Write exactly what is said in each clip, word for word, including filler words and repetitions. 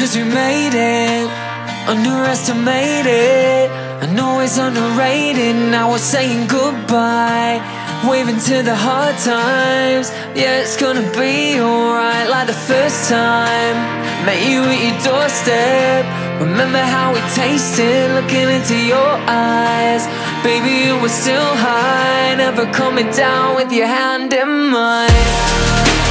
Cause we made it, underestimated. I know it's underrated, now we're saying goodbye, waving to the hard times. Yeah, it's gonna be alright, like the first time met you at your doorstep. Remember how we tasted, looking into your eyes. Baby, you were still high, never coming down with your hand in mine.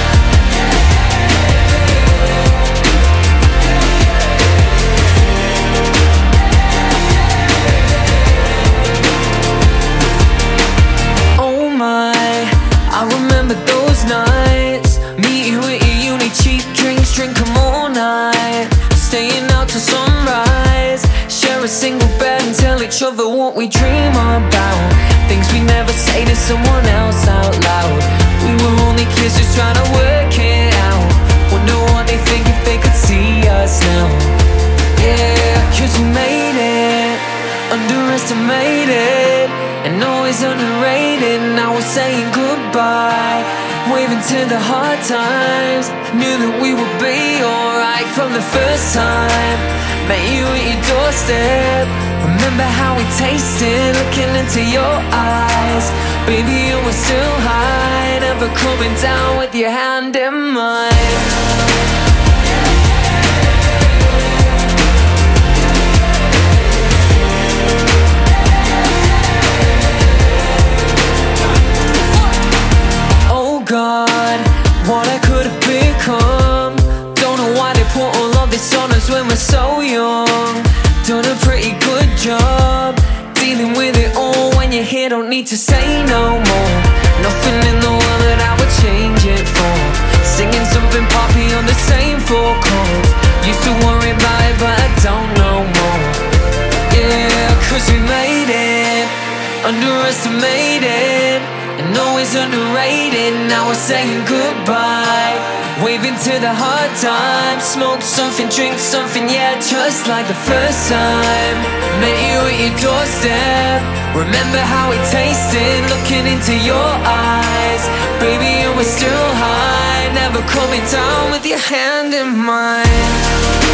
A single bed and tell each other what we dream about, things we never say to someone else out loud. We were only kids just trying to work it out. Wonder what they think if they could see us now. Yeah, cause we made it, underestimated, and always underrated. Now we're saying goodbye, waving to the hard times. Knew that we would be alright from the first time met you at your doorstep. Remember how we tasted, looking into your eyes. Baby, you were still high, never coming down with your hand in mine. Oh God, what I could have become. Don't know why they put all of this on us when we're so young. Done a pretty good job dealing with it all. When you're here, don't need to say no more. Nothing in the world that I would change it for. Singing something poppy on the same four chords. Used to worry about it, but I don't know more. Yeah, cause we made it, underestimated, and always underrated. Now we're saying goodbye, waving to the hard times. Smoke something, drink something, yeah, just like the first time met you at your doorstep. Remember how it tasted, looking into your eyes. Baby, you were still high, never coming down with your hand in mine.